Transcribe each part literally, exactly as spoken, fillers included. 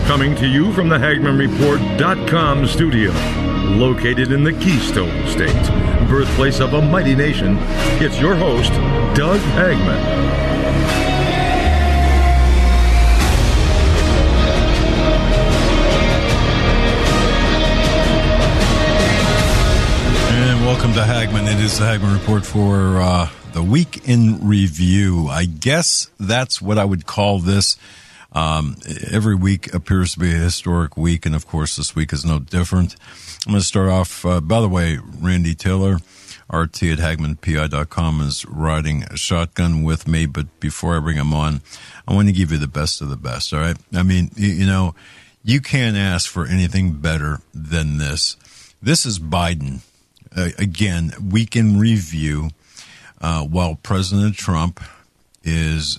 Coming to you from the Hagman Report dot com studio, located in the Keystone State, birthplace of a mighty nation, it's your host, Doug Hagman. And welcome to Hagman. It is the Hagman Report for uh, the week in review. I guess that's what I would call this. Um, every week appears to be a historic week, and of course this week is no different. I'm going to start off, uh, by the way, Randy Taylor, R T at Hagman P I dot com, is riding a shotgun with me, but before I bring him on, I want to give you the best of the best, all right? I mean, you, you know, you can't ask for anything better than this. This is Biden. Uh, again, week in review, uh, while President Trump is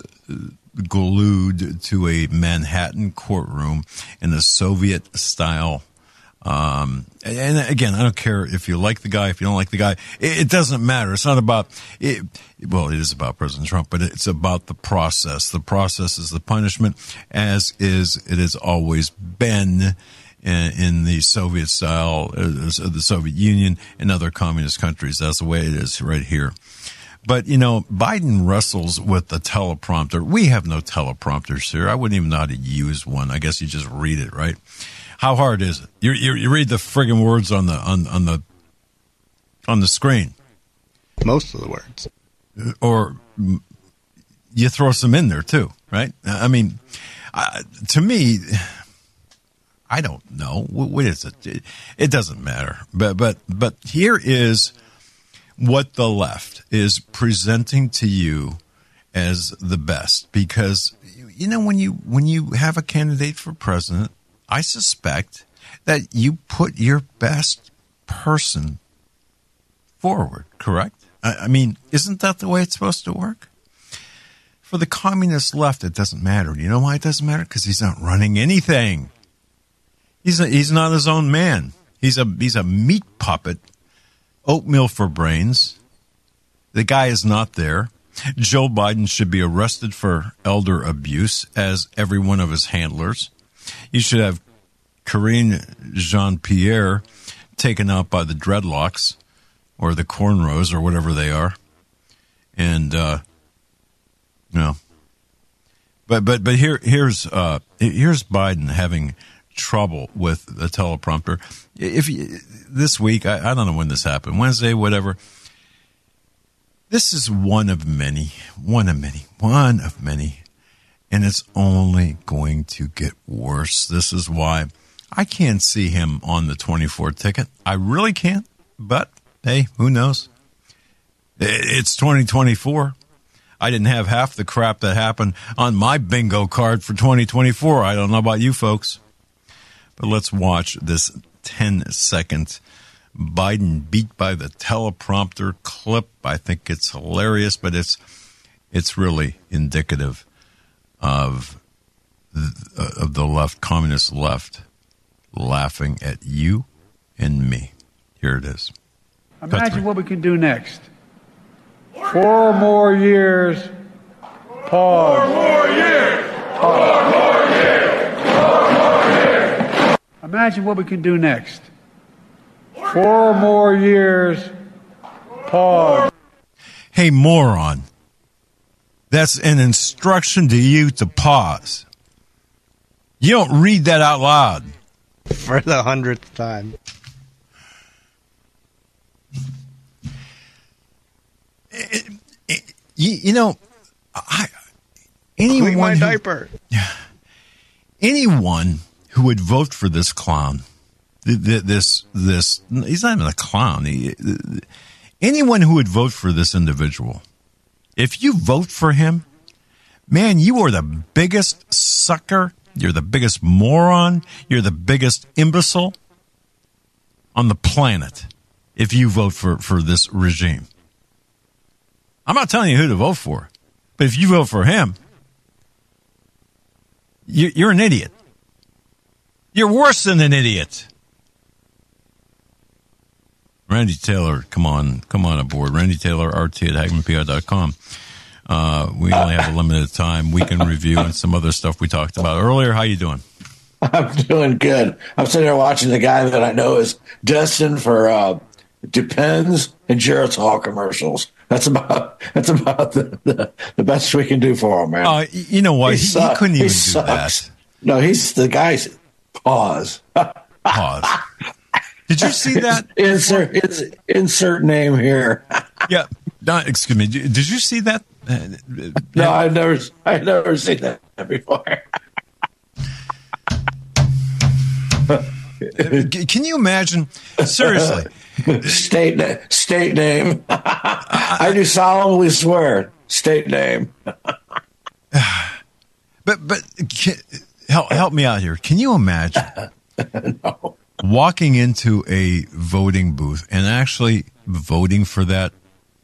glued to a Manhattan courtroom in a Soviet-style. Um, and again, I don't care if you like the guy, if you don't like the guy. It, it doesn't matter. It's not about it. Well, it is about President Trump, but it's about the process. The process is the punishment, as is it has always been in, in the Soviet style, uh, the Soviet Union, and other communist countries. That's the way it is right here. But, you know, Biden wrestles with the teleprompter. We have no teleprompters here. I wouldn't even know how to use one. I guess you just read it, right? How hard is it? You you, you read the friggin' words on the on, on the on the screen. Most of the words. Or you throw some in there too, right? I mean, uh, to me, I don't know. What is it? It, it doesn't matter. But but but here is what the left is presenting to you as the best, because you know when you when you have a candidate for president, I suspect that you put your best person forward, correct? I, I mean, isn't that the way it's supposed to work? For the communist left, it doesn't matter. You know why it doesn't matter? Because he's not running anything. He's a, he's not his own man. He's a he's a meat puppet. Oatmeal for brains. The guy is not there. Joe Biden should be arrested for elder abuse, as every one of his handlers. You should have Karine Jean-Pierre taken out by the dreadlocks or the cornrows or whatever they are. And, uh, you know, but, but, but here, here's, uh, here's Biden having trouble with the teleprompter. If you, this week, I, I don't know when this happened, Wednesday, whatever. This is one of many, one of many, one of many, and it's only going to get worse. This is why I can't see him on the twenty-four ticket. I really can't, but hey, who knows? It's twenty twenty-four. I didn't have half the crap that happened on my bingo card for twenty twenty-four. I don't know about you folks. But let's watch this ten-second Biden beat by the teleprompter clip. I think it's hilarious, but it's it's really indicative of the, of the left, communist left, laughing at you and me. Here it is. Imagine what we can do next. Four more years. Pause. Four more years. Pause. Four more years. Four more years. Imagine what we can do next. Four more years. Pause. Hey, moron. That's an instruction to you to pause. You don't read that out loud. For the hundredth time. It, it, you, you know, I, anyone Clean my who, diaper. Anyone who would vote for this clown, this this he's not even a clown. He, anyone who would vote for this individual, if you vote for him, man, you are the biggest sucker. You're the biggest moron. You're the biggest imbecile on the planet if you vote for, for this regime. I'm not telling you who to vote for, but if you vote for him, you, you're an idiot. You're worse than an idiot. Randy Taylor, come on, come on aboard. Randy Taylor, R T at Hagman P I dot com. Uh, we only have a limited time. Week in review and some other stuff we talked about earlier. How you doing? I'm doing good. I'm sitting there watching the guy that I know is destined for uh, Depends and Geritol commercials. That's about that's about the, the, the best we can do for him, man. Uh, you know what? He, he, he couldn't even he do sucks. that. No, he's the guy's pause. Pause. Did you see that? insert insert, insert name here. Yeah. No, excuse me. Did you see that? No, I've never I've never seen that before. Can you imagine? Seriously. State state name. I do solemnly swear. State name. But but can, help help me out here. Can you imagine No. walking into a voting booth and actually voting for that?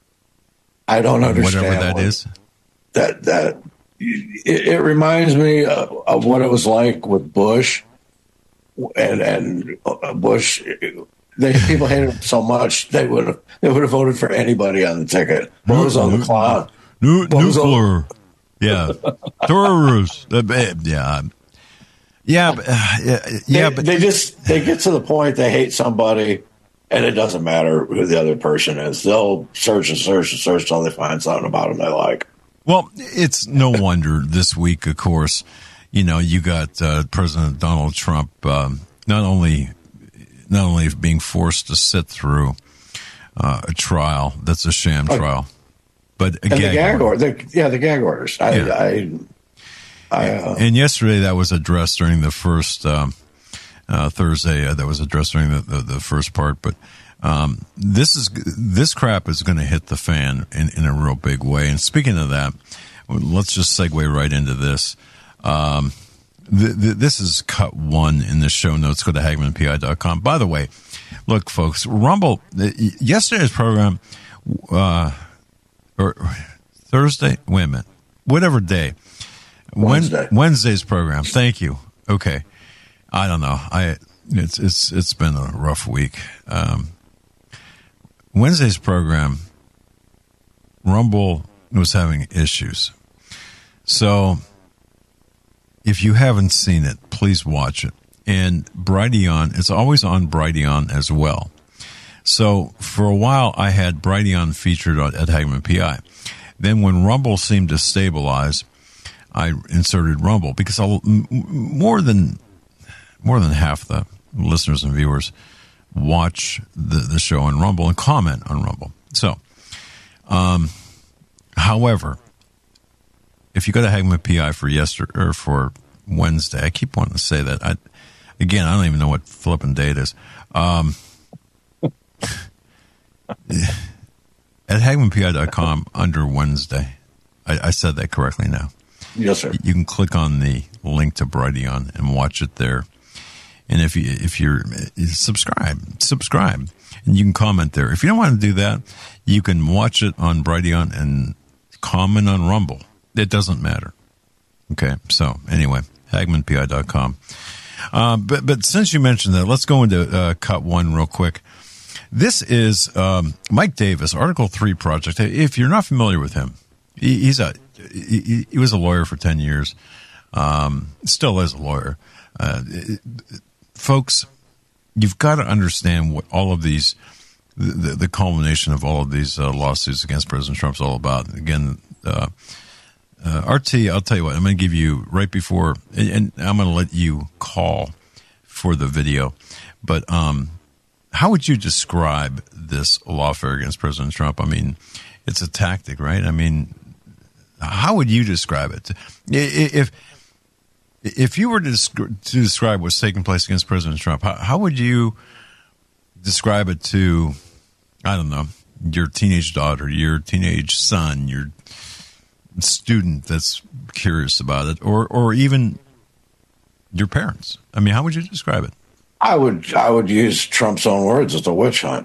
I don't understand whatever that what, is. That that it, it reminds me of, of what it was like with Bush, and and Bush. They, people hated him so much they would have they would have voted for anybody on the ticket. What was on the cloud? Nu- nuclear, yeah, terrorists. Yeah, yeah, but, uh, yeah, yeah. They, but they just they get to the point they hate somebody, and it doesn't matter who the other person is. They'll search and search and search until they find something about them they like. Well, it's no wonder this week, of course, you know, you got uh, President Donald Trump um, not only. Not only being forced to sit through uh, a trial that's a sham trial, but a and gag, the gag order. order. The, yeah, the gag orders. I, Yeah. I, I, uh, And yesterday that was addressed during the first um, uh, Thursday. Uh, that was addressed during the, the, the first part. But um, this is this crap is going to hit the fan in, in a real big way. And speaking of that, let's just segue right into this. Um, The, the, this is cut one in the show notes. Go to Hagman P I dot com. By the way, look, folks, Rumble, the, yesterday's program, uh, or Thursday, wait a minute, whatever day. Wednesday. When, Wednesday's program. Thank you. Okay. I don't know. I, it's, it's, it's been a rough week. Um, Wednesday's program, Rumble was having issues. So, if you haven't seen it, please watch it. And Brighteon, it's always on Brighteon as well. So for a while, I had Brighteon featured at Hagman P I. Then when Rumble seemed to stabilize, I inserted Rumble because I'll, more than more than half the listeners and viewers watch the, the show on Rumble and comment on Rumble. So, um, however, if you go to Hagman P I for yesterday or for Wednesday, I keep wanting to say that. I, again, I don't even know what flipping date is. Um, at Hagman P I dot com under Wednesday, I, I said that correctly now. yes, sir. You can click on the link to Brighteon and watch it there. And if you if you're subscribe, subscribe, and you can comment there. If you don't want to do that, you can watch it on Brighteon and comment on Rumble. It doesn't matter. Okay, so anyway, Hagman P I dot com. Uh, but but since you mentioned that, let's go into uh, cut one real quick. This is um, Mike Davis, Article Three Project. If you're not familiar with him, he, he's a he, he was a lawyer for ten years. Um, still is a lawyer. Uh, it, folks, you've got to understand what all of these, the, the culmination of all of these uh, lawsuits against President Trump is all about. Again, uh, uh, R T, I'll tell you what, I'm going to give you right before, and, and I'm going to let you call for the video. But um, how would you describe this lawfare against President Trump? I mean, it's a tactic, right? I mean, how would you describe it? If if you were to, descri- to describe what's taking place against President Trump, how, how would you describe it to, I don't know, your teenage daughter, your teenage son, your student that's curious about it, or or even your parents? I mean, how would you describe it? I would I would use Trump's own words. It's a witch hunt.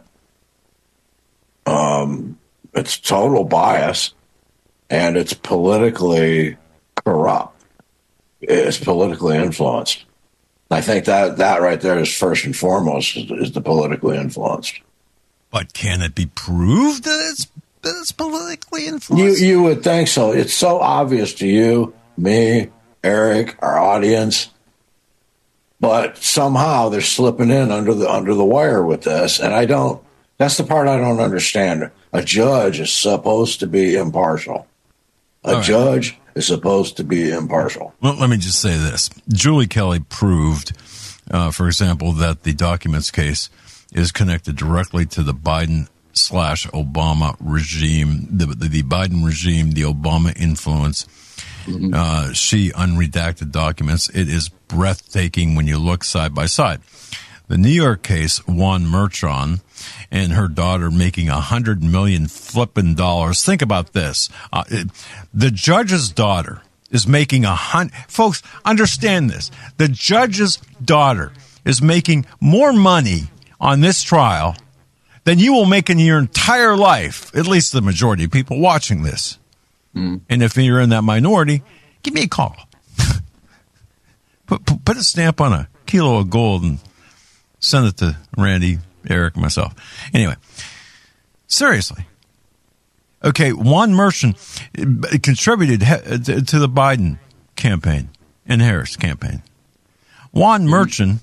Um, it's total bias, and it's politically corrupt. It's politically influenced. I think that that right there is first and foremost is, is the politically influenced. But can it be proved that it's that it's politically You influenced? you would think so. It's so obvious to you, me, Eric, our audience. but somehow they're slipping in under the under the wire with this, and I don't. That's the part I don't understand. A judge is supposed to be impartial. A right. judge is supposed to be impartial. Well, let me just say this. Julie Kelly proved, uh, for example, that the documents case is connected directly to the Biden slash Obama regime, the, the, the Biden regime, the Obama influence. Mm-hmm. Uh, she unredacted documents. It is breathtaking when you look side by side. The New York case, Juan Merchan and her daughter making a hundred million flippin' dollars. Think about this. Uh, it, the judge's daughter is making a hundred. Folks, understand this. The judge's daughter is making more money on this trial than you will make in your entire life, at least the majority of people watching this. Mm. And if you're in that minority, give me a call. put, put, put a stamp on a kilo of gold and send it to Randy, Eric, myself. Anyway, seriously. Okay, Juan Merchan contributed to the Biden campaign and Harris campaign. Juan Merchan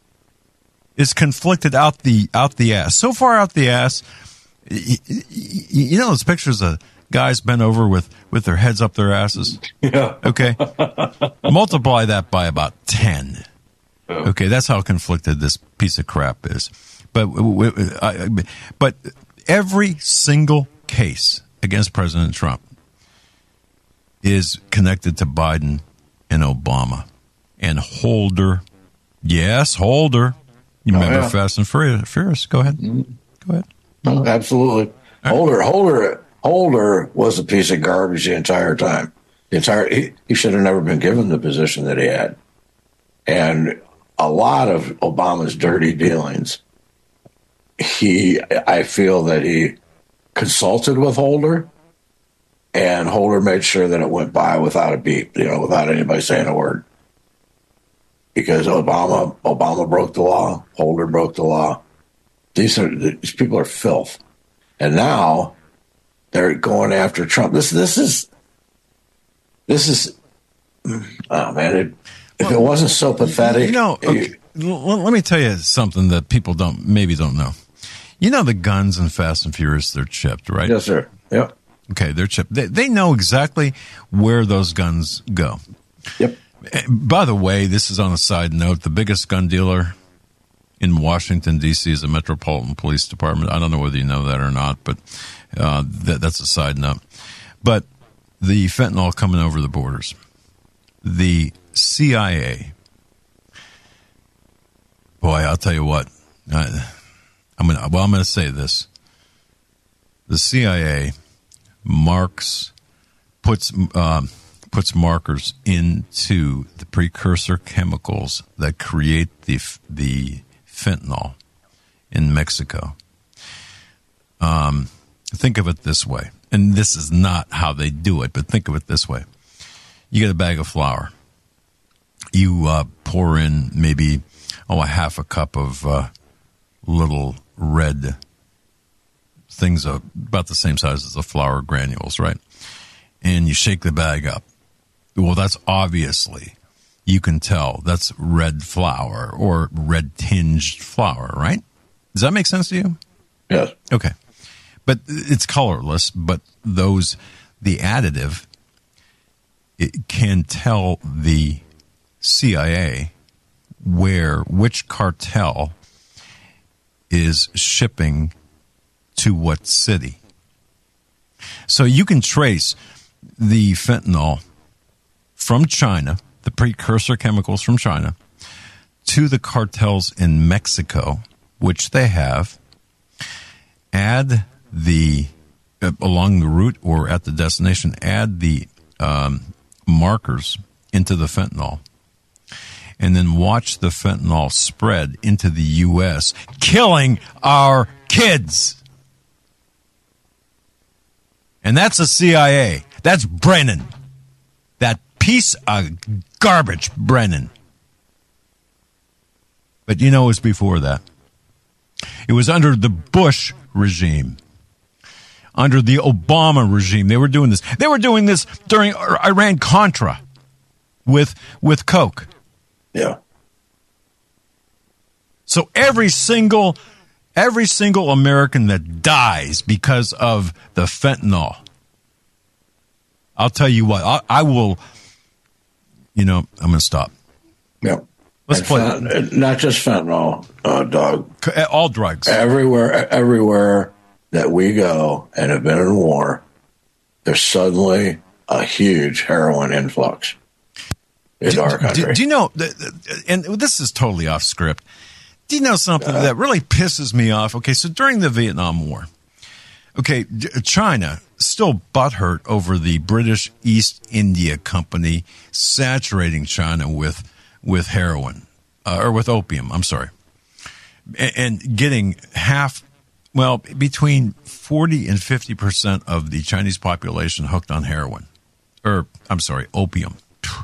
is conflicted out the out the ass. So far out the ass, you know those pictures of guys bent over with, with their heads up their asses? Yeah. Okay. Multiply that by about ten. Okay, that's how conflicted this piece of crap is. But but every single case against President Trump is connected to Biden and Obama and Holder. Yes, Holder. You remember oh, yeah. Fast and Furious? Go ahead. Go ahead. No, absolutely. Right. Holder, Holder, Holder was a piece of garbage the entire time. The entire he, he should have never been given the position that he had. And a lot of Obama's dirty dealings, he, I feel that he consulted with Holder, and Holder made sure that it went by without a beep, you know, without anybody saying a word. Because Obama, Obama broke the law, Holder broke the law. These are these people are filth, and now they're going after Trump. This, this is, this is, oh man! It, if well, it wasn't so pathetic, you know. Okay, it, let me tell you something that people don't maybe don't know. You know the guns in Fast and Furious, they're chipped, right? Yes, sir. Yep. Okay, they're chipped. They, they know exactly where those guns go. Yep. By the way, this is on a side note. The biggest gun dealer in Washington, D C is the Metropolitan Police Department. I don't know whether you know that or not, but uh, that, that's a side note. But the fentanyl coming over the borders, the C I A, boy, I'll tell you what. I, I'm gonna, well, I'm going to say this. The C I A marks, puts... Um, puts markers into the precursor chemicals that create the the fentanyl in Mexico. Um, think of it this way, and this is not how they do it, but think of it this way. You get a bag of flour. You uh, pour in maybe, oh, a half a cup of uh, little red things uh, about the same size as the flour granules, right? And you shake the bag up. Well, that's obviously, you can tell that's red flour or red tinged flour, right? Does that make sense to you? Yes. Okay. But it's colorless, but those, the additive, it can tell the C I A where, which cartel is shipping to what city. So you can trace the fentanyl from China, the precursor chemicals from China, to the cartels in Mexico, which they have, add the, uh, along the route or at the destination, add the um, markers into the fentanyl, and then watch the fentanyl spread into the U S, killing our kids. And that's the C I A. That's Brennan. That piece of garbage, Brennan. But you know it was before that. It was under the Bush regime. Under the Obama regime. They were doing this. They were doing this during Iran-Contra with, with Coke. Yeah. So every single, every single American that dies because of the fentanyl, I'll tell you what, I, I will, you know, I'm going to stop. Yeah. Let's And play. fent- not just fentanyl, uh, Doug. All drugs. Everywhere, everywhere that we go and have been in war, there's suddenly a huge heroin influx into do, our country. Do, do you know, and this is totally off script, do you know something that really pisses me off? Okay, so during the Vietnam War, okay, China still butthurt over the British East India Company saturating China with with heroin, uh, or with opium, I'm sorry, and, and getting half, well, between forty and fifty percent of the Chinese population hooked on heroin, or, I'm sorry, opium.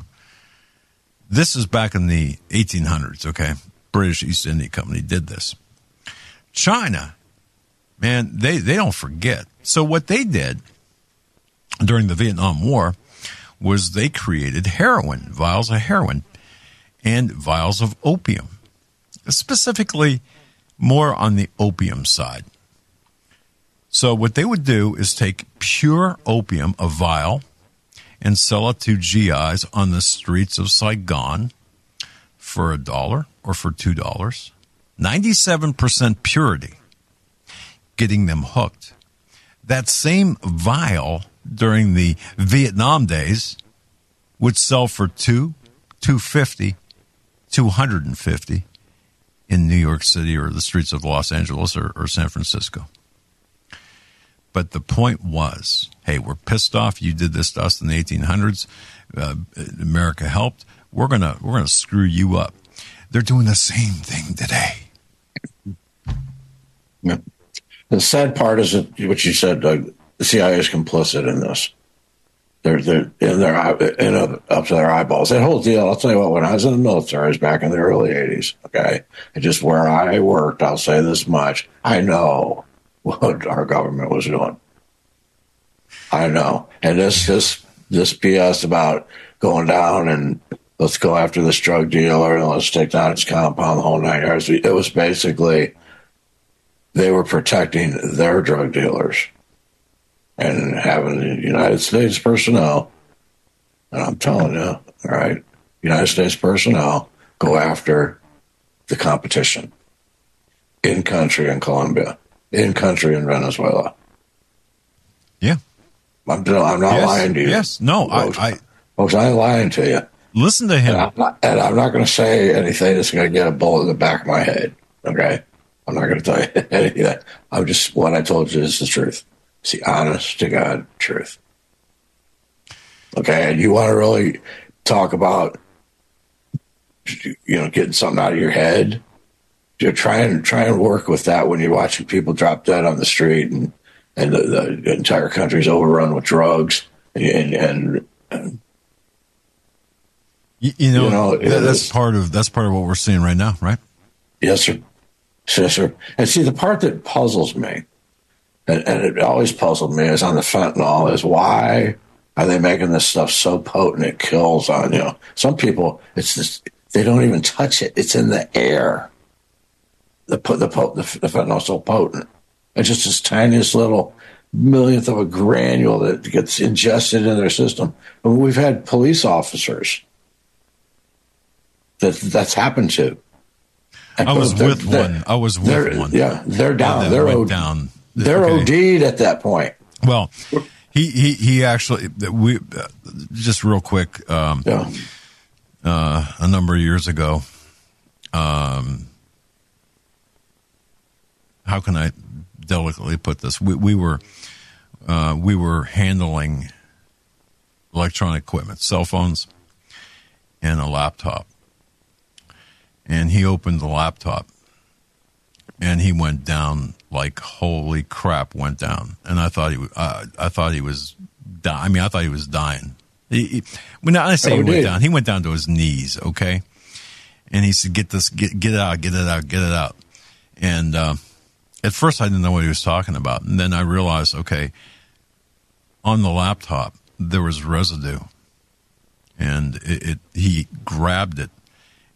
This is back in the eighteen hundreds, okay? British East India Company did this. China, man, they, they don't forget. So what they did during the Vietnam War was they created heroin, vials of heroin, and vials of opium, specifically more on the opium side. So what they would do is take pure opium, a vial, and sell it to G Is on the streets of Saigon for a dollar or for two dollars. ninety-seven percent purity, getting them hooked. That same vial during the Vietnam days would sell for two, two fifty, two hundred and fifty in New York City or the streets of Los Angeles or, or San Francisco. But the point was, hey, we're pissed off. You did this to us in the eighteen hundreds. Uh, America helped. We're gonna we're gonna screw you up. They're doing the same thing today. Yeah. The sad part is that what you said, Doug. The C I A is complicit in this. They're they're in their in a, up to their eyeballs. That whole deal. I'll tell you what. When I was in the military, I was back in the early eighties. Okay, and just where I worked, I'll say this much: I know what our government was doing. I know, and this this this B S about going down and let's go after this drug dealer and let's take down his compound, the whole nine yards. It was basically they were protecting their drug dealers and having the United States personnel, and I'm telling you, all right, United States personnel go after the competition in country in Colombia, in country in Venezuela. Yeah. I'm, I'm not yes, lying to you. Yes, no, folks. I, I folks, I ain't lying to you. Listen to him. And I'm not, and I'm not going to say anything that's going to get a bullet in the back of my head. Okay, I'm not going to tell you any of that. I'm just what I told you is the truth. It's the honest to God truth. Okay, and you want to really talk about, you know, getting something out of your head? You try and try and work with that when you're watching people drop dead on the street and. And the, the entire country's overrun with drugs, and, and, and you, you know, you know that, that's is, part of that's part of what we're seeing right now, right? Yes, sir. Yes, sir. And see, the part that puzzles me, and, and it always puzzled me, is on the fentanyl. Is why are they making this stuff so potent it kills on you? Know, some people, it's just, they don't even touch it; it's in the air. The the the, the fentanyl's so potent. It's just this tiniest little millionth of a granule that gets ingested in their system. And we've had police officers that that's happened to. And I was they're, with they're, one. I was with one. Yeah, they're down. Yeah, they're went o- down. They're okay. OD'd at that point. Well, he he he actually we uh, just real quick. Um, Yeah. Uh, a number of years ago. Um, how can I delicately put this? We, we were uh, we were handling electronic equipment, cell phones, and a laptop. And he opened the laptop, and he went down like holy crap. Went down, and I thought he was. Uh, I thought he was. Di- I mean, I thought he was dying. He, he, when I say Oh, he went did. down, he went down to his knees. Okay, and he said, "Get this, get get it out, get it out, get it out." And uh, at first, I didn't know what he was talking about, and then I realized, okay, on the laptop there was residue, and it, it he grabbed it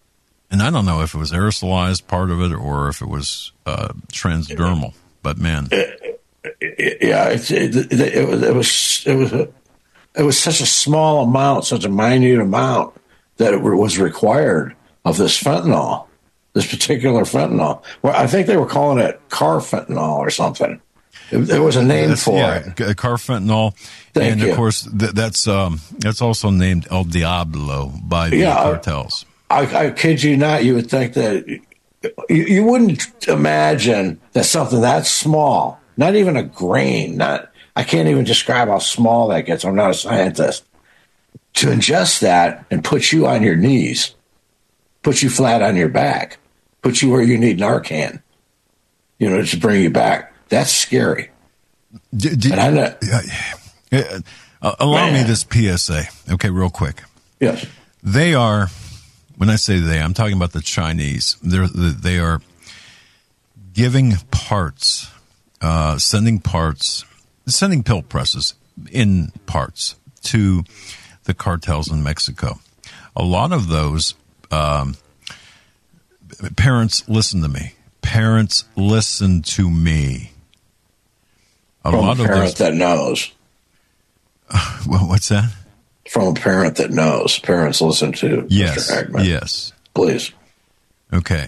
And I don't know if it was aerosolized part of it or if it was uh, transdermal. But man, yeah, it, it, it, it was it was it was a, it was such a small amount, such a minute amount that it was required of this fentanyl, this particular fentanyl. Well, I think they were calling it carfentanil or something. There was a name that's, for yeah, it. Carfentanil, Thank and you. of course th- that's um, that's also named El Diablo by the Yeah, cartels. I, I kid you not. You would think that you, you wouldn't imagine that something that small, not even a grain, not I can't even describe how small that gets. I'm not a scientist. To ingest that and put you on your knees, put you flat on your back, put you where you need Narcan, you know, to bring you back. That's scary. D- d- And I know, uh, uh, allow Man. me this P S A, okay, real quick. yes, They are, when I say they, I'm talking about the Chinese. They're, they are giving parts, uh, sending parts, sending pill presses in parts to the cartels in Mexico. A lot of those um, parents, listen to me. Parents, listen to me. A from lot a of parent those. that knows. Well, what's that? From a parent that knows. Parents listen to Yes. Mister Hagman. Yes. Please. Okay.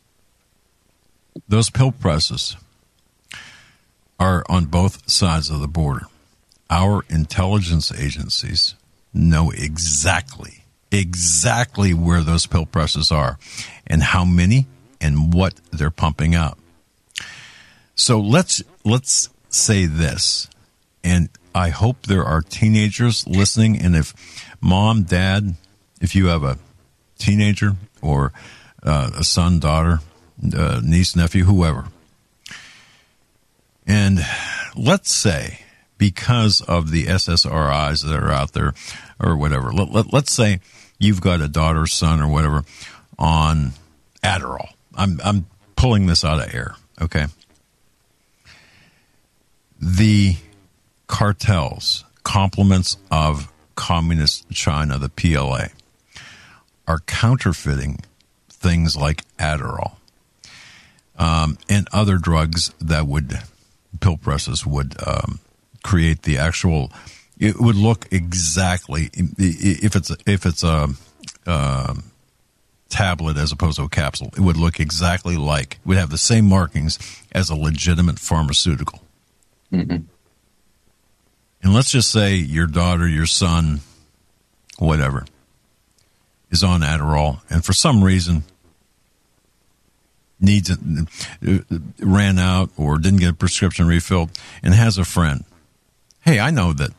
Those pill presses are on both sides of the border. Our intelligence agencies know exactly, exactly where those pill presses are and how many and what they're pumping out. So let's let's say this, and I hope there are teenagers listening, and if mom, dad, if you have a teenager or uh, a son, daughter, uh, niece, nephew, whoever, and let's say because of the S S R Is that are out there or whatever, let, let, let's say you've got a daughter, son, or whatever on Adderall. I'm I'm pulling this out of air, okay? The cartels, complements of communist China, the P L A, are counterfeiting things like Adderall um, and other drugs that would, pill presses would um, create the actual, it would look exactly, if it's, if it's a, uh, tablet as opposed to a capsule, it would look exactly like, it would have the same markings as a legitimate pharmaceutical. Mm-hmm. And let's just say your daughter, your son, whatever, is on Adderall, and for some reason needs it, ran out or didn't get a prescription refilled, and has a friend. Hey, I know that.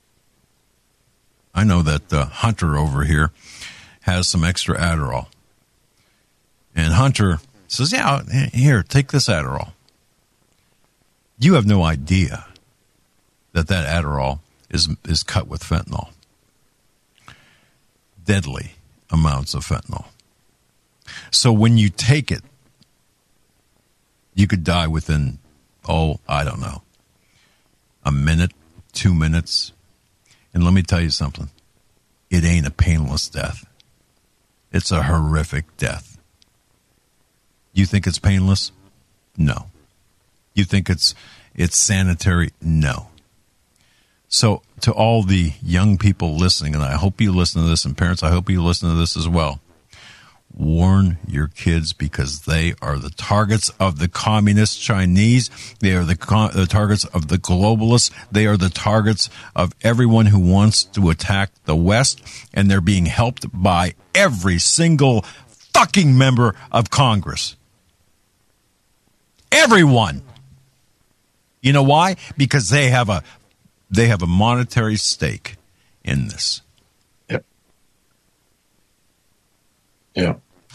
I know that uh, Hunter over here has some extra Adderall. And Hunter says, yeah, here, take this Adderall. You have no idea that that Adderall is is cut with fentanyl. Deadly amounts of fentanyl. So when you take it, you could die within, oh, I don't know, a minute, two minutes. And let me tell you something. It ain't a painless death. It's a horrific death. You think it's painless? No. You think it's it's sanitary? No. So to all the young people listening, and I hope you listen to this, and parents, I hope you listen to this as well, warn your kids, because they are the targets of the communist Chinese. They are the, co- the targets of the globalists. They are the targets of everyone who wants to attack the West, and they're being helped by every single fucking member of Congress. Everyone. You know why? Because they have a they have a monetary stake in this. Yep. Yeah.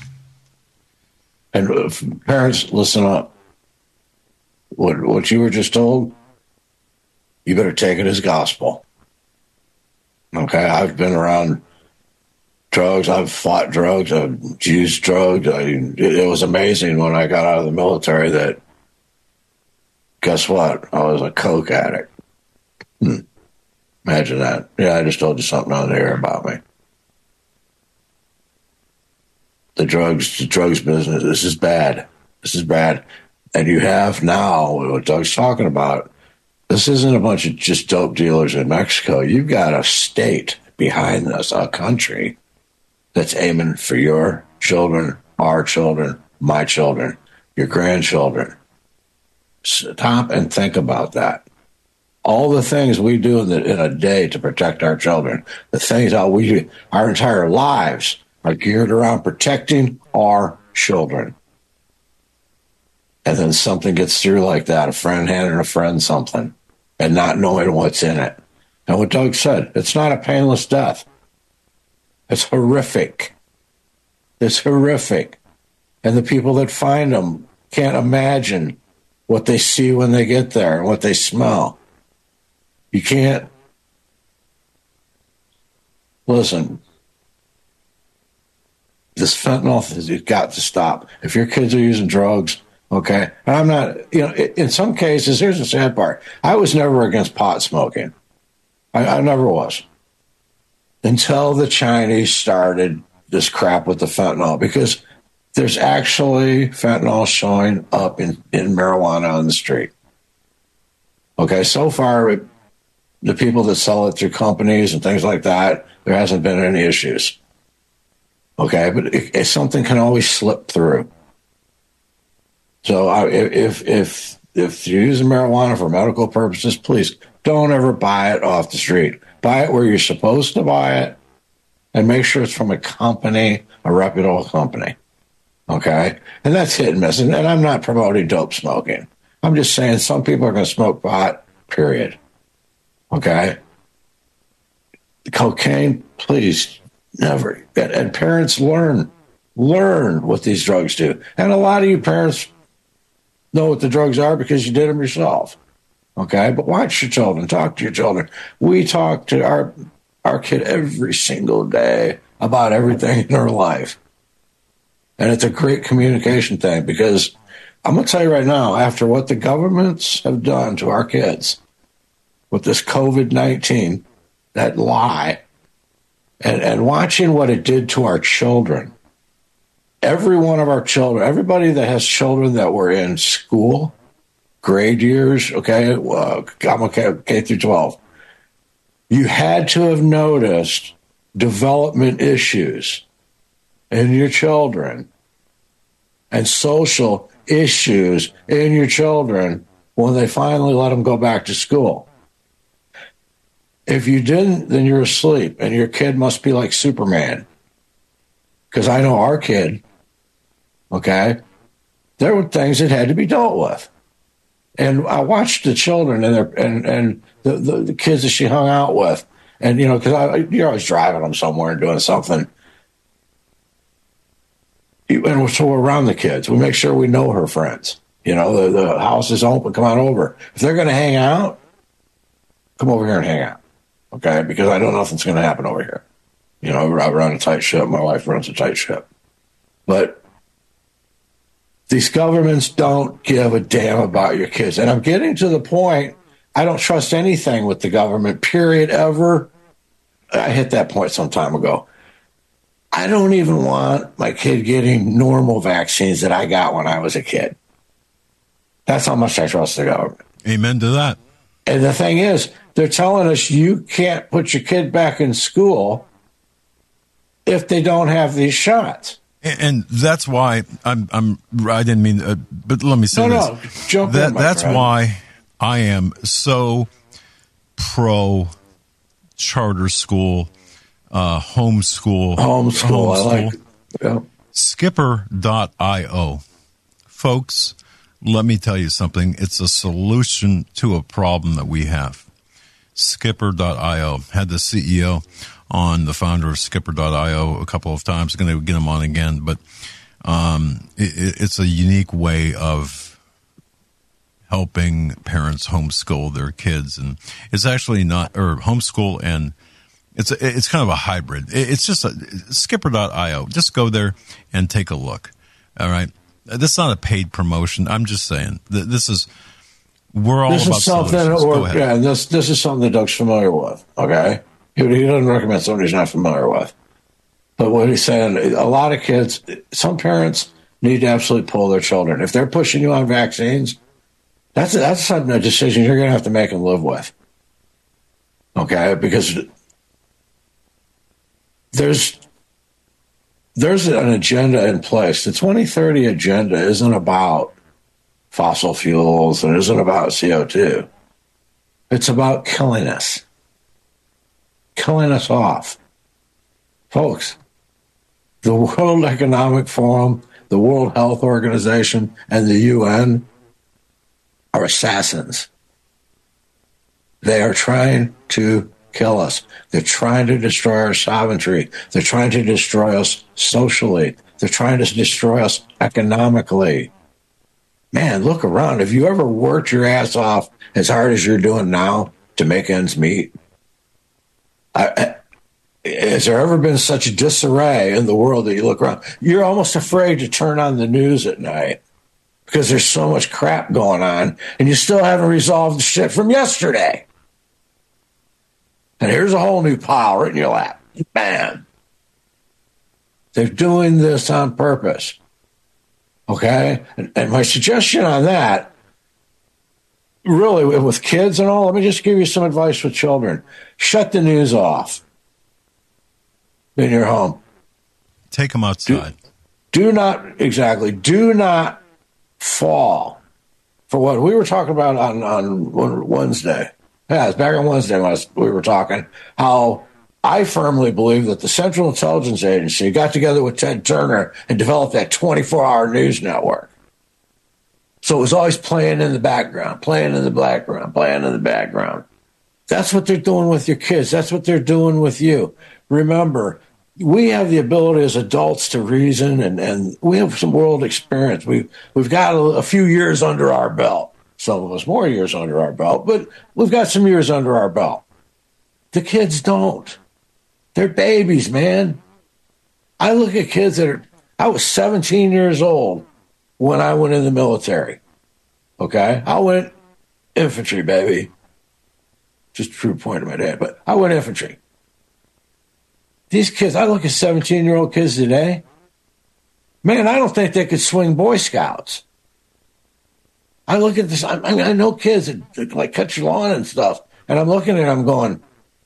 And if parents, listen up. What what you were just told, you better take it as gospel. Okay, I've been around drugs. I've fought drugs. I've used drugs. I, it was amazing when I got out of the military that, guess what? I was a coke addict. Hmm. Imagine that. Yeah, I just told you something on the air about me. the drugs, the drugs business. This is bad. This is bad. And you have now what Doug's talking about. This isn't a bunch of just dope dealers in Mexico. You've got a state behind this, a country that's aiming for your children, our children, my children, your grandchildren. Stop and think about that. All the things we do in, the, in a day to protect our children, the things that we do, our entire lives are geared around protecting our children. And then something gets through like that, a friend handing a friend something and not knowing what's in it. And what Doug said, it's not a painless death. It's horrific. It's horrific. And the people that find them can't imagine what they see when they get there and what they smell. You can't. Listen, this fentanyl has got to stop. If your kids are using drugs, okay, and I'm not, you know, in some cases, here's the sad part. I was never against pot smoking. I, I never was. Until the Chinese started this crap with the fentanyl, because there's actually fentanyl showing up in, in marijuana on the street. Okay, so far, it, the people that sell it through companies and things like that, there hasn't been any issues. Okay, but it, it, something can always slip through. So I, if if if you're using marijuana for medical purposes, please don't ever buy it off the street. Buy it where you're supposed to buy it, and make sure it's from a company, a reputable company. Okay, and that's hit and miss. And, and I'm not promoting dope smoking. I'm just saying some people are going to smoke pot. Period. Okay. Cocaine, please, never. And, and parents learn, learn what these drugs do. And a lot of you parents know what the drugs are because you did them yourself. Okay, but watch your children, talk to your children. We talk to our our kid every single day about everything in her life. And it's a great communication thing, because I'm going to tell you right now, after what the governments have done to our kids with this COVID nineteen, that lie, and, and watching what it did to our children, every one of our children, everybody that has children that were in school, grade years, okay, uh, I'm okay, K through twelve, you had to have noticed development issues in your children and social issues in your children when they finally let them go back to school. If you didn't, then you're asleep, and your kid must be like Superman. Because I know our kid, okay, there were things that had to be dealt with. And I watched the children and their, and, and the, the, the kids that she hung out with. And, you know, because you're always driving them somewhere and doing something. And so we're around the kids. We make sure we know her friends. You know, the, the house is open. Come on over. If they're going to hang out, come over here and hang out. Okay? Because I know nothing's going to happen over here. You know, I run a tight ship. My wife runs a tight ship. But these governments don't give a damn about your kids. And I'm getting to the point, I don't trust anything with the government, period, ever. I hit that point some time ago. I don't even want my kid getting normal vaccines that I got when I was a kid. That's how much I trust the government. Amen to that. And the thing is, they're telling us you can't put your kid back in school if they don't have these shots. And, and that's why I'm, I'm, I didn't mean, uh, but let me say no, this. No, jump that, in, my That's friend. why I am so pro charter school, uh, homeschool. Homeschool, I like it. Yeah. Skipper dot io. Folks, let me tell you something. It's a solution to a problem that we have. Skipper dot io. Had the C E O on, the founder of Skipper dot io, a couple of times. Going to get him on again. But um, it, it's a unique way of helping parents homeschool their kids. And it's actually not, or homeschool, and it's a, it's kind of a hybrid. It's just a, Skipper dot io. Just go there and take a look. All right. This is not a paid promotion. I'm just saying that this is, we're all this about is something solutions. that Go we're, ahead. yeah, this this is something that Doug's familiar with. Okay, he, he doesn't recommend somebody he's not familiar with. But what he's saying, a lot of kids, some parents need to absolutely pull their children. If they're pushing you on vaccines, that's that's something, a decision you're going to have to make and live with. Okay, because there's there's an agenda in place. The twenty thirty agenda isn't about fossil fuels and isn't about C O two. It's about killing us, killing us off, folks. The World Economic Forum, the World Health Organization, and the U N are assassins. They are trying to kill us. They're trying to destroy our sovereignty. They're trying to destroy us socially. They're trying to destroy us economically. Man, look around. Have you ever worked your ass off as hard as you're doing now to make ends meet? I, I, has there ever been such a disarray in the world that you look around? You're almost afraid to turn on the news at night because there's so much crap going on, and you still haven't resolved the shit from yesterday. And here's a whole new pile right in your lap. Bam. They're doing this on purpose. Okay? And, and my suggestion on that, really, with kids and all, let me just give you some advice with children. Shut the news off in your home. Take them outside. Do, do not, exactly, do not fall for what we were talking about on, on Wednesday. Yeah, it's back on Wednesday when we were talking how I firmly believe that the Central Intelligence Agency got together with Ted Turner and developed that twenty-four hour news network. So it was always playing in the background, playing in the background, playing in the background. That's what they're doing with your kids. That's what they're doing with you. Remember, we have the ability as adults to reason, and, and we have some world experience. We've, we've got a, a few years under our belt. Some of us more years under our belt, but we've got some years under our belt. The kids don't. They're babies, man. I look at kids that are, I was seventeen years old when I went in the military. Okay? I went infantry, baby. Just a true point of my dad, but I went infantry. These kids, I look at seventeen-year-old kids today. Man, I don't think they could swing Boy Scouts. I look at this, I, I, mean, I know kids that, that like cut your lawn and stuff, and I'm looking at them going,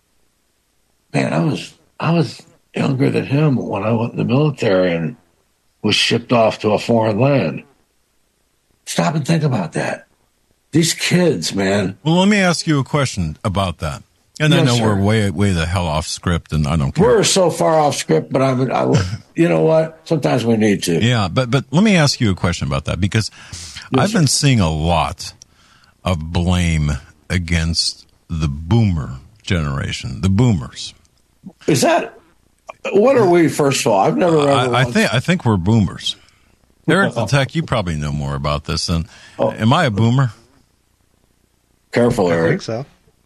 man, I was I was younger than him when I went in the military and was shipped off to a foreign land. Stop and think about that. These kids, man. Well, let me ask you a question about that. And yes, I know sir. we're way way the hell off script, and I don't care. We're so far off script, but I'm, I, you know what? Sometimes we need to. Yeah, but but let me ask you a question about that, because yes, I've been sir. seeing a lot of blame against the boomer generation, the boomers. Is that what are we? First of all, I've never. Uh, I, I think I think we're boomers. Eric the Tech, you probably know more about this than. Oh. Am I a boomer? Careful, Eric. I think so.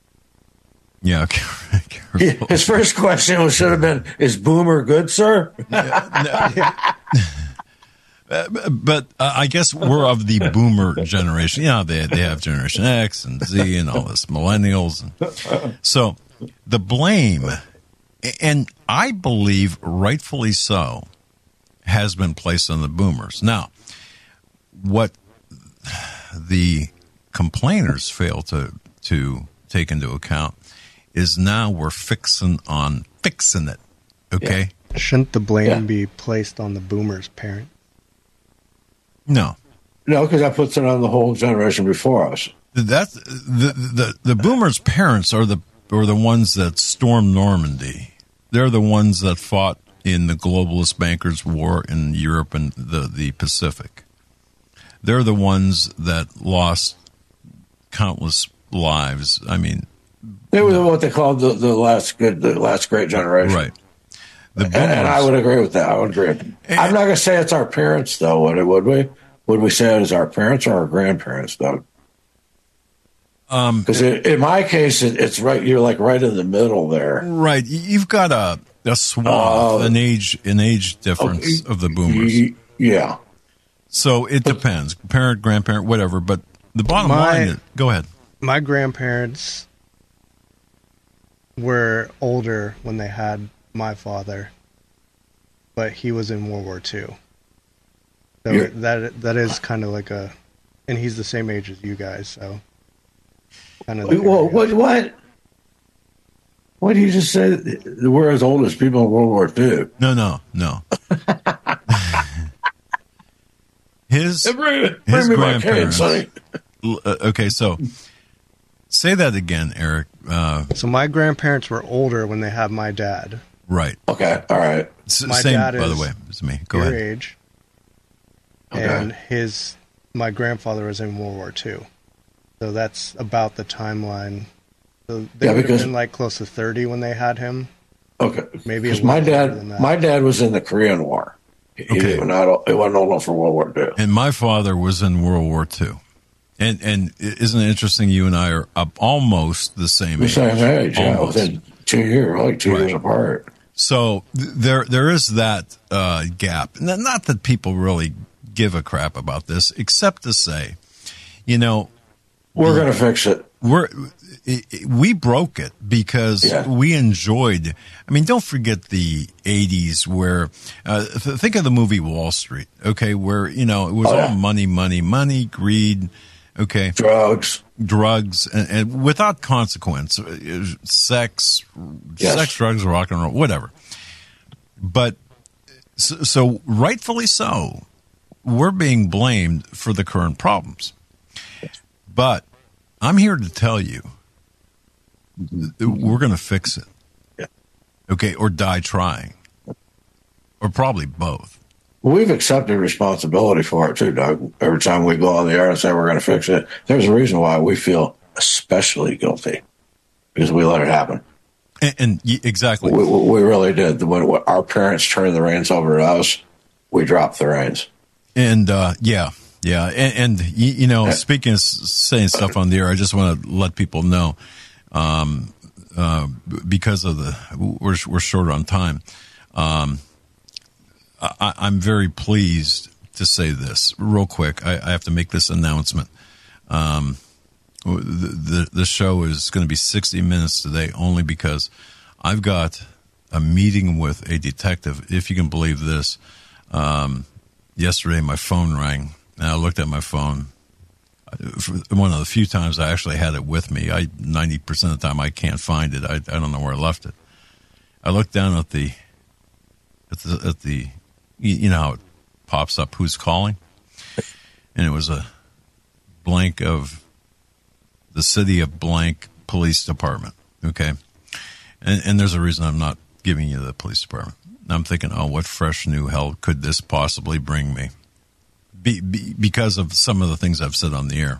Yeah, careful. His first question should have been, "Is boomer good, sir?" Yeah, no. But uh, I guess we're of the boomer generation. Yeah, they they have Generation X and Z and all this millennials. And so the blame, and I believe rightfully so, has been placed on the boomers. Now, what the complainers fail to to take into account is now we're fixing on fixing it. Okay, yeah. Shouldn't the blame yeah. be placed on the boomers' parent? No, no, because that puts it on the whole generation before us. That's the the the boomers' parents are the are the ones that stormed Normandy. They're the ones that fought in the globalist bankers' war in Europe and the the Pacific. They're the ones that lost countless lives. I mean, they were what they called the, the last good, the last great generation, right? The and, and I would agree with that. I would agree. And, I'm not going to say it's our parents, though. Would it? Would we? Would we say it is our parents or our grandparents, Doug? Because um, in my case, it, it's right. You're like right in the middle there. Right. You've got a a swath, uh, an age, an age difference uh, of the boomers. Yeah. So it depends, parent, grandparent, whatever. But the bottom my, line is, go ahead. My grandparents were older when they had my father, but he was in World War Two. So You're- that that is kind of like a, and he's the same age as you guys, so kind of. Wait, whoa, what? What? What did you just say? That we're as old as people in World War Two. No, no, no. his Bring, his bring me my cane, grandparents. Sonny. Uh, okay, so say that again, Eric. Uh, So my grandparents were older when they had my dad. right. Okay, all right. S- My same, dad by the is way, as me. Go your ahead. age, Okay. and his my grandfather was in World War Two, so that's about the timeline. So they Yeah, would because- have been like close to thirty when they had him. Okay, Maybe because it my was older than dad, that. my dad was in the Korean War. He, Okay. he, not, he wasn't old enough for World War Two. And my father was in World War Two. And and isn't it interesting? You and I are up almost the same The age. same age, yeah, Almost. within two years, like two Right. years apart. So th- there there is that uh, gap. N- Not that people really give a crap about this, except to say, you know, We're going to fix it. we're it, it- we broke it because Yeah. we enjoyed. I mean, don't forget the eighties where uh, th- think of the movie Wall Street. Okay, where you know it was Oh, yeah. all money, money, money, greed. Okay, Drugs. drugs and, and without consequence, uh, sex, Yes. sex, drugs, rock and roll, whatever. But so, so rightfully so, we're being blamed for the current problems. But I'm here to tell you that we're going to fix it. Yeah. Okay, or die trying, or probably both. We've accepted responsibility for it too, Doug. Every time we go on the air and say we're going to fix it, there's a reason why we feel especially guilty because we let it happen. And, and y- exactly. We, we we really did. When when our parents turned the reins over to us, we dropped the reins. And uh, yeah, yeah, and, and you, you know, speaking of s- saying stuff on the air, I just want to let people know, um, uh, because of the we're we're short on time. Um, I, I'm very pleased to say this real quick. I, I have to make this announcement. Um, the, the the show is going to be sixty minutes today, only because I've got a meeting with a detective. If you can believe this. Um, Yesterday, my phone rang, and I looked at my phone. For one of the few times I actually had it with me. I ninety percent of the time I can't find it. I, I don't know where I left it. I looked down at the at the at the you you know how it pops up who's calling, and it was a blank of the city of blank police department. Okay, and and there's a reason I'm not giving you the police department. I'm thinking, oh, what fresh new hell could this possibly bring me? Be, be, because of some of the things I've said on the air.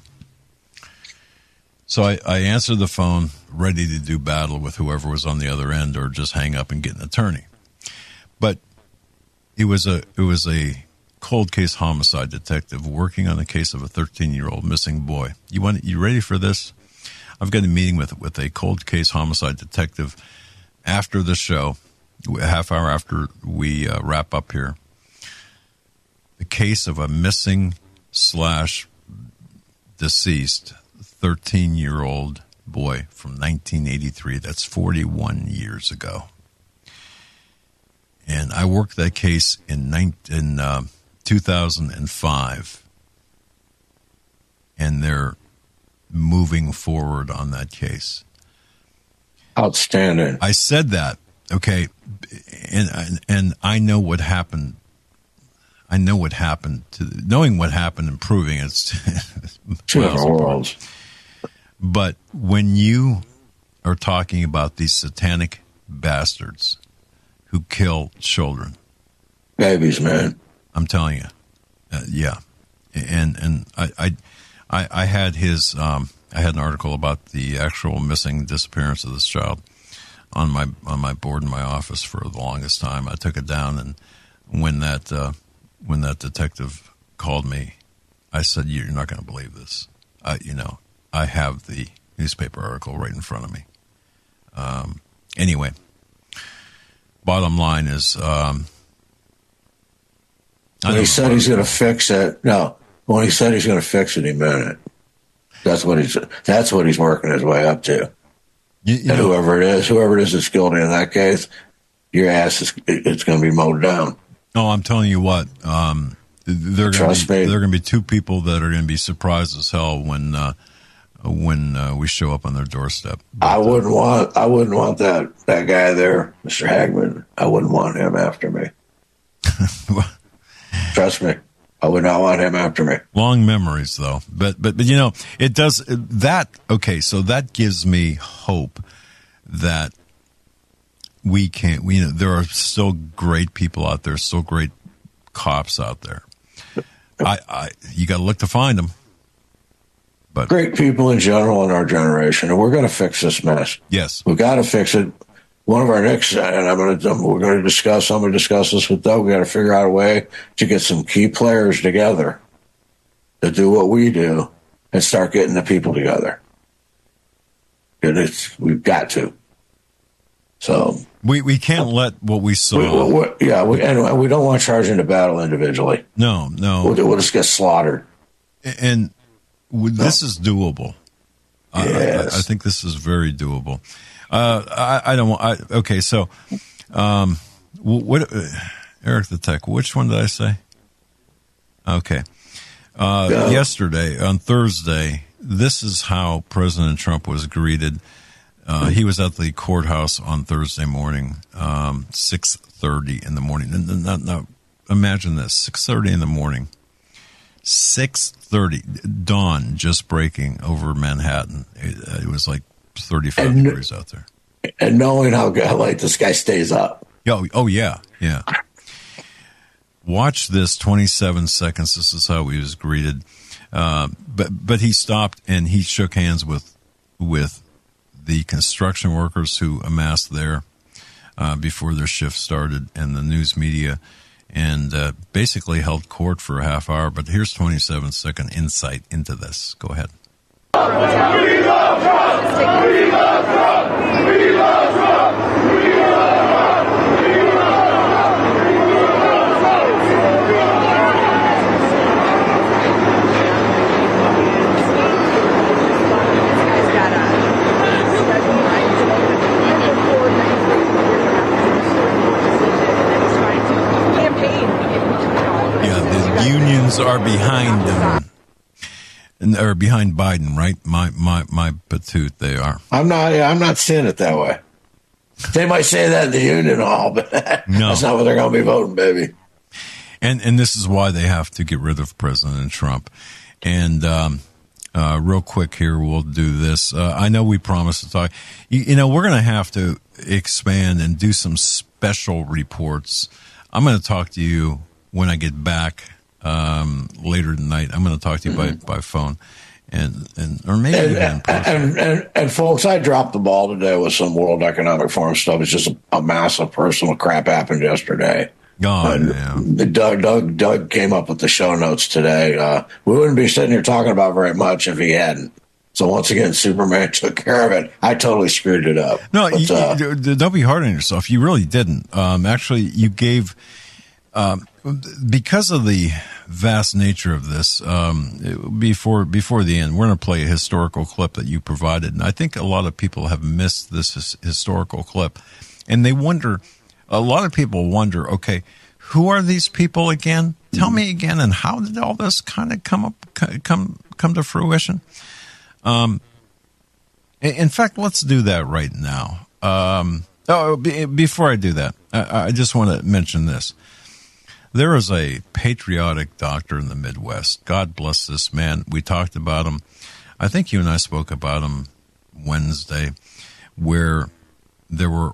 So I, I answered the phone, ready to do battle with whoever was on the other end, or just hang up and get an attorney. But it was a it was a cold case homicide detective working on a case of a thirteen-year-old missing boy. You want you ready for this? I've got a meeting with with a cold case homicide detective after the show. A half hour after we uh, wrap up here, the case of a missing slash deceased thirteen-year-old boy from nineteen eighty-three. That's forty-one years ago. And I worked that case in, in uh, two thousand five. And they're moving forward on that case. Outstanding. I said that. Okay, and and I know what happened. I know what happened. To knowing what happened and proving it's Two miles different apart. worlds. But when you are talking about these satanic bastards who kill children, Babies, man. I'm telling you, uh, yeah, and and I I I, I had his um, I had an article about the actual missing disappearance of this child on my on my board in my office for the longest time. I took it down, and when that uh, when that detective called me, I said, "You're not going to believe this. I, you know, I have the newspaper article right in front of me." Um, anyway, bottom line is, um, I When don't he said know. he's going to fix it, no. When he said he's going to fix it, he meant it. That's what he's. That's what he's working his way up to. You- you And know, whoever it is, whoever it is that's guilty in that case, your ass is it's going to be mowed down. Oh, I'm telling you what. Um, they're going to be, they're going to be two people that are going to be surprised as hell when uh, when uh, we show up on their doorstep. But, I wouldn't uh, want I wouldn't want that that guy there, Mister Hagman. I wouldn't want him after me. Trust me, I would not want him after me. Long memories, though. But but but you know, it does that. Okay, so that gives me hope that we can't. We you know there are still great people out there, still great cops out there. I, I you got to look to find them. But great people in general in our generation, and we're going to fix this mess. Yes, we've got to fix it. One of our next, and I'm going to, we're going to discuss. I'm going to discuss this with Doug. We got to figure out a way to get some key players together to do what we do and start getting the people together. And it's we've got to. So we we can't let what we saw. We, we, yeah, we, and we don't want to charge into battle individually. No, no, we'll, we'll just get slaughtered. And this is doable. Yes. I, I think this is very doable. Uh, I, I don't want. I, okay, so um, what? Uh, Eric the Tech. Which one did I say? Okay. Uh, yeah. Yesterday on Thursday, this is how President Trump was greeted. Uh, he was at the courthouse on Thursday morning, um, six thirty in the morning. Now, now, imagine this: six thirty in the morning. Six thirty, dawn just breaking over Manhattan. It, it was like thirty-five and, degrees out there. And knowing how like this guy stays up. Oh, oh yeah, yeah. Watch this, twenty-seven seconds. This is how he was greeted. Uh, but but he stopped and he shook hands with with the construction workers who amassed there uh, before their shift started, and the news media. And uh, basically held court for a half hour. But here's twenty-seven second insight into this. Go ahead. We love Trump! We love Trump! We love Trump! We love Trump! We Unions are behind them, and or behind Biden, right? My my my patoot, they are. I'm not. I'm not seeing it that way. They might say that in the union hall, but no. That's not what they're going to be voting, baby. And and this is why they have to get rid of President Trump. And um, uh, real quick here, we'll do this. Uh, I know we promised to talk. You, you know, we're going to have to expand and do some special reports. I'm going to talk to you when I get back. Um, later tonight, I'm going to talk to you mm-hmm. by, by phone, and and or maybe and, even in person. And, and, and folks, I dropped the ball today with some World Economic Forum stuff. It's just a, a massive personal crap happened yesterday. Oh, yeah. Doug, Doug, Doug came up with the show notes today. Uh, we wouldn't be sitting here talking about very much if he hadn't. So once again, Superman took care of it. I totally screwed it up. No, but, you, uh, you, don't be hard on yourself. You really didn't. Um, actually, you gave. Um, because of the vast nature of this, um, before before the end, we're going to play a historical clip that you provided, and I think a lot of people have missed this his, historical clip, and they wonder. A lot of people wonder, okay, who are these people again? Tell me again, and how did all this kind of come up, come come to fruition? Um, in fact, let's do that right now. Um, oh, before I do that, I, I just want to mention this. There is a patriotic doctor in the Midwest. God bless this man. We talked about him. I think you and I spoke about him Wednesday, where there were,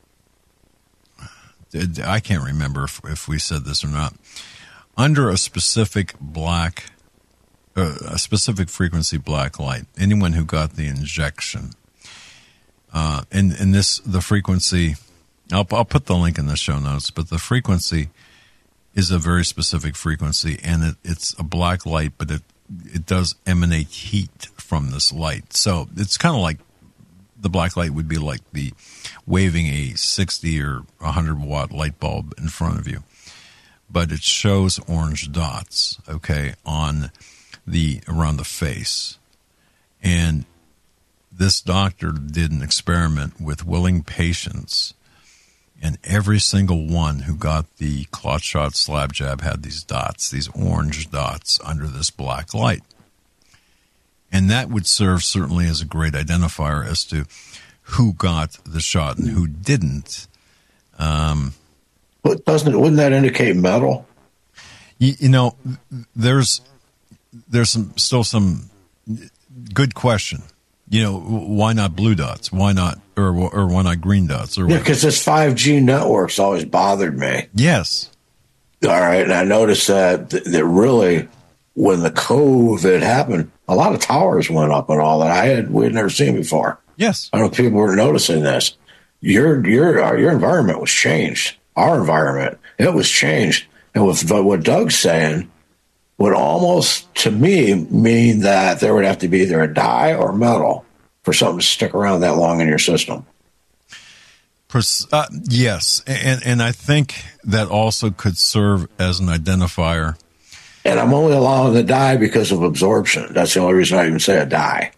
I can't remember if, if we said this or not, under a specific black, uh, a specific frequency black light, anyone who got the injection, uh, and, and this, the frequency, I'll, I'll put the link in the show notes, but the frequency is a very specific frequency, and it, it's a black light, but it it does emanate heat from this light. So it's kind of like the black light would be like the waving a sixty or one hundred watt light bulb in front of you, but it shows orange dots, okay, on the around the face. And this doctor did an experiment with willing patients And every single one who got the clot shot slab jab had these dots, these orange dots under this black light. And that would serve certainly as a great identifier as to who got the shot and who didn't. Um, but doesn't it, wouldn't that indicate metal? You, you know, there's there's some still some good question. You know, why not blue dots? Why not, or or why not green dots? Or yeah, because this five G network's always bothered me. Yes. All right, and I noticed that that really, when the COVID happened, a lot of towers went up and all that. I had we had never seen before. Yes. I don't know if people were noticing this. Your your your environment was changed. Our environment, it was changed. And with what Doug's saying, would almost, to me, mean that there would have to be either a dye or metal for something to stick around that long in your system. Uh, yes, and and I think that also could serve as an identifier. And I'm only allowing the dye because of absorption. That's the only reason I even say a dye.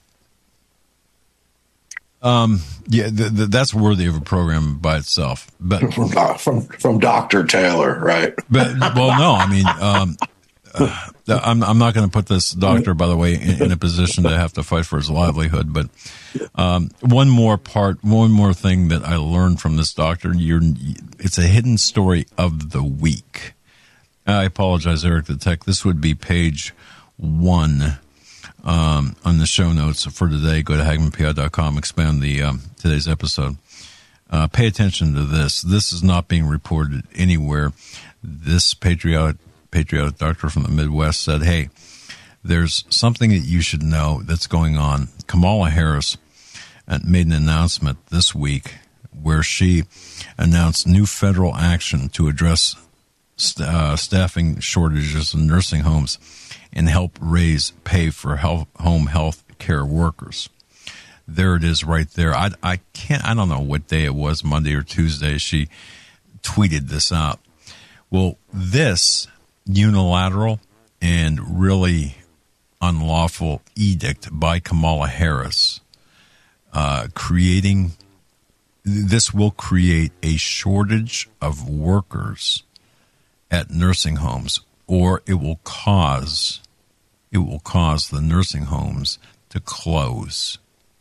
Um, yeah, th- th- that's worthy of a program by itself. But from from, from Doctor Taylor, right? But well, no, I mean, um, uh, I'm I'm not going to put this doctor, by the way, in, in a position to have to fight for his livelihood. But um, one more part, one more thing that I learned from this doctor. You're, it's a hidden story of the week. I apologize, Eric the Tech. This would be page one. Um, on the show notes for today, go to hagman p r dot com, expand the um, today's episode. Uh, pay attention to this. This is not being reported anywhere. This patriotic, patriotic doctor from the Midwest said, hey, there's something that you should know that's going on. Kamala Harris made an announcement this week where she announced new federal action to address st- uh, staffing shortages in nursing homes and help raise pay for health, home health care workers. There it is right there. I, I can't, I don't know what day it was, Monday or Tuesday. She tweeted this out. Well, this unilateral and really unlawful edict by Kamala Harris, uh, creating, this will create a shortage of workers at nursing homes, or it will cause It will cause the nursing homes to close.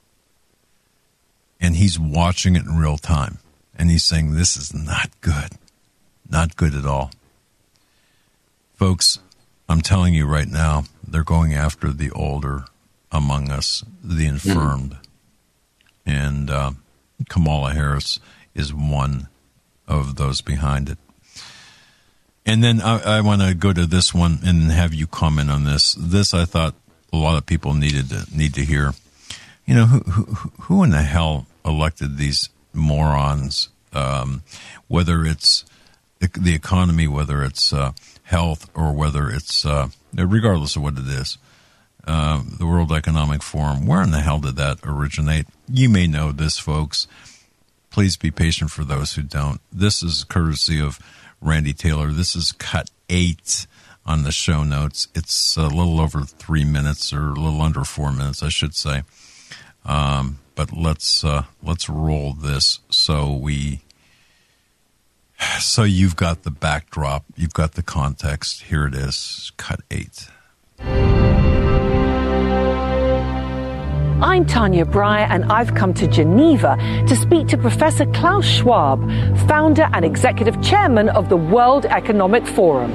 And he's watching it in real time. And he's saying, this is not good. Not good at all. Folks, I'm telling you right now, they're going after the older among us, the infirmed. Mm-hmm. And uh, Kamala Harris is one of those behind it. And then I, I want to go to this one and have you comment on this. This I thought a lot of people needed to need to hear. You know, who who, who in the hell elected these morons? Um, whether it's the, the economy, whether it's uh, health, or whether it's uh, regardless of what it is, uh, the World Economic Forum. Where in the hell did that originate? You may know this, folks. Please be patient for those who don't. This is courtesy of Randy Taylor. This is cut eight on the show notes. It's a little over three minutes, or a little under four minutes, I should say. Um, but let's uh, let's roll this so we so you've got the backdrop, you've got the context. Here it is, cut eight. I'm Tanya Breyer, and I've come to Geneva to speak to Professor Klaus Schwab, founder and executive chairman of the World Economic Forum.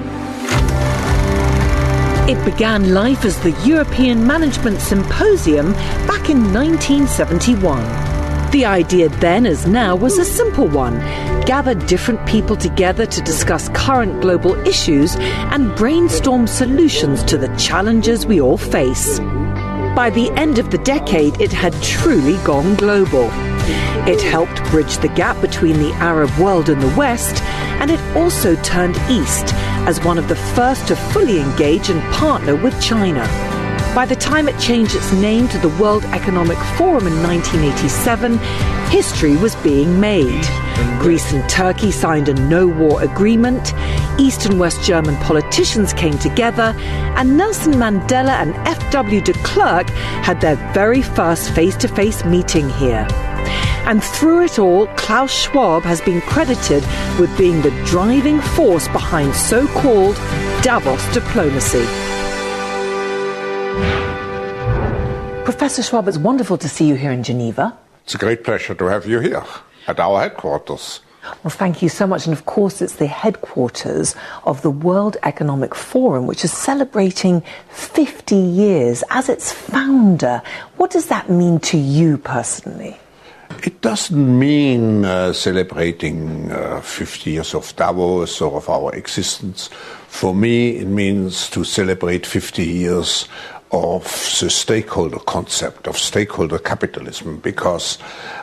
It began life as the European Management Symposium back in nineteen seventy-one. The idea then, as now, was a simple one: gather different people together to discuss current global issues and brainstorm solutions to the challenges we all face. By the end of the decade, it had truly gone global. It helped bridge the gap between the Arab world and the West, and it also turned east as one of the first to fully engage and partner with China. By the time it changed its name to the World Economic Forum in nineteen eighty-seven, history was being made. Greece and Turkey signed a no-war agreement, East and West German politicians came together, and Nelson Mandela and F W de Klerk had their very first face-to-face meeting here. And through it all, Klaus Schwab has been credited with being the driving force behind so-called Davos diplomacy. Professor Schwab, it's wonderful to see you here in Geneva. It's a great pleasure to have you here at our headquarters. Well, thank you so much. And of course, it's the headquarters of the World Economic Forum, which is celebrating fifty years as its founder. What does that mean to you personally? It doesn't mean uh, celebrating uh, fifty years of Davos or of our existence. For me, it means to celebrate fifty years of the stakeholder concept, of stakeholder capitalism, because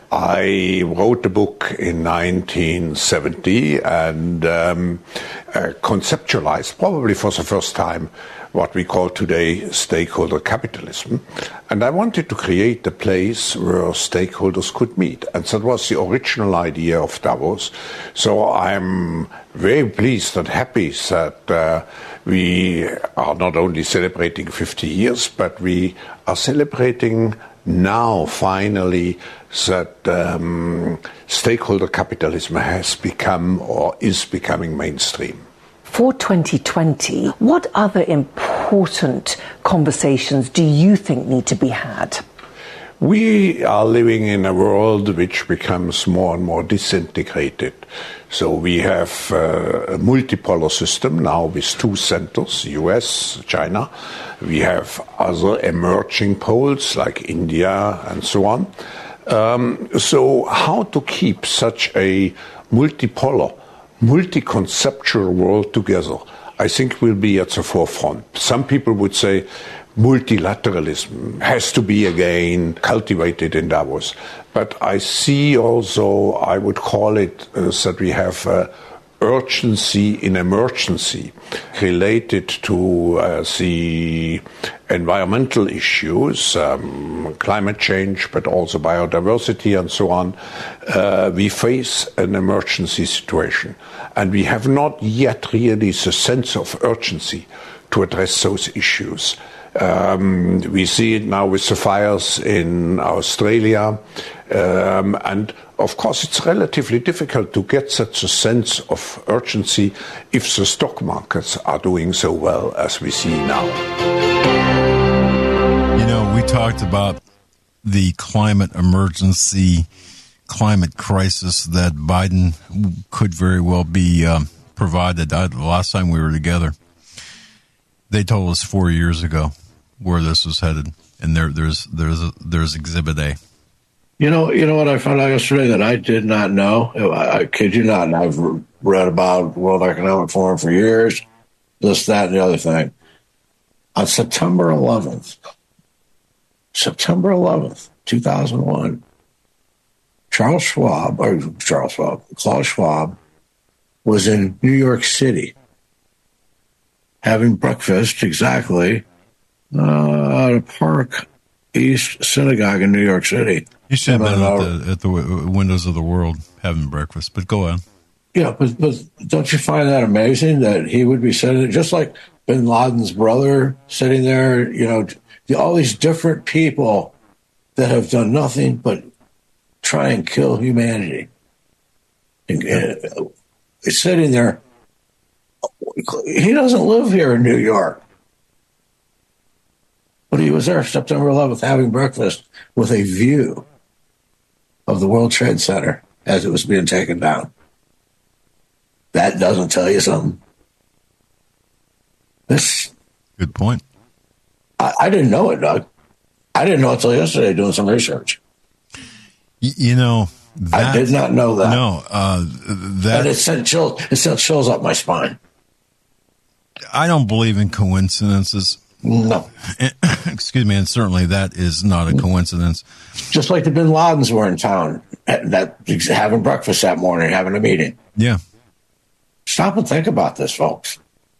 I wrote a book in nineteen seventy and um, uh, conceptualized, probably for the first time, what we call today stakeholder capitalism. And I wanted to create a place where stakeholders could meet. And that was the original idea of Davos. So I'm very pleased and happy that uh, we are not only celebrating fifty years, but we are celebrating now finally that um, stakeholder capitalism has become or is becoming mainstream. For twenty twenty, what other important conversations do you think need to be had? We are living in a world which becomes more and more disintegrated. So we have uh, a multipolar system now with two centers, U S, China. We have other emerging poles like India and so on. Um, so how to keep such a multipolar, multi-conceptual world together, I think will be at the forefront. Some people would say multilateralism has to be again cultivated in Davos. But I see also, I would call it uh, that we have uh, urgency in emergency related to uh, the environmental issues, um, climate change, but also biodiversity and so on. Uh, we face an emergency situation, and we have not yet really the sense of urgency to address those issues. Um, we see it now with the fires in Australia, um, and of course it's relatively difficult to get such a sense of urgency if the stock markets are doing so well as we see now. You know, we talked about the climate emergency, climate crisis that Biden could very well be um, provided. I, the last time we were together, they told us four years ago where this was headed, and there, there's there's a, there's Exhibit A. You know, you know what I found out yesterday that I did not know. I, I kid you not, and I've read about World Economic Forum for years, this, that, and the other thing. On September eleventh, September eleventh, two thousand one, Charles Schwab, or Charles Schwab, Klaus Schwab, was in New York City having breakfast exactly uh, at a Park East Synagogue in New York City. You should have been at the, at the windows of the world having breakfast, but go on. Yeah, but, but don't you find that amazing that he would be sitting there, just like bin Laden's brother sitting there, you know, all these different people that have done nothing but try and kill humanity. And, and it's sitting there. He doesn't live here in New York. But he was there September eleventh having breakfast with a view of the World Trade Center as it was being taken down. That doesn't tell you something. This Good point. I, I didn't know it, Doug. I didn't know it until yesterday doing some research. Y- you know, that, I did not know that. No, uh, that and it sent chills. It sent chills up my spine. I don't believe in coincidences. No. Excuse me, and certainly that is not a coincidence. Just like the bin Ladens were in town, that having breakfast that morning, having a meeting. Yeah. Stop and think about this, folks.